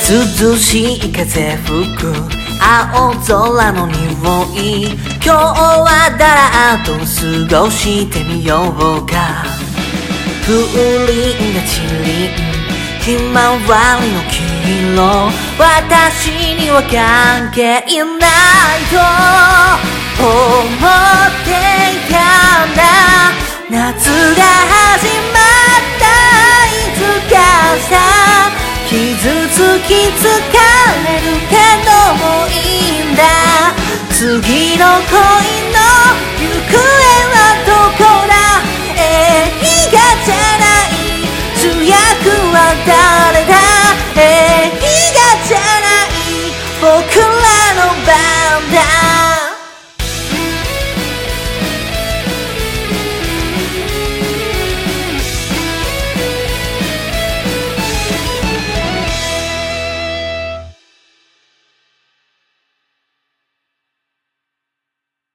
涼しい風吹く青空の匂い、今日はだらっと過ごしてみようか。風鈴が散りひまわりの黄色、私には関係ないと思っていたんだ。夏が始まったいつかさ、傷つき疲れるけどもいいんだ。次の恋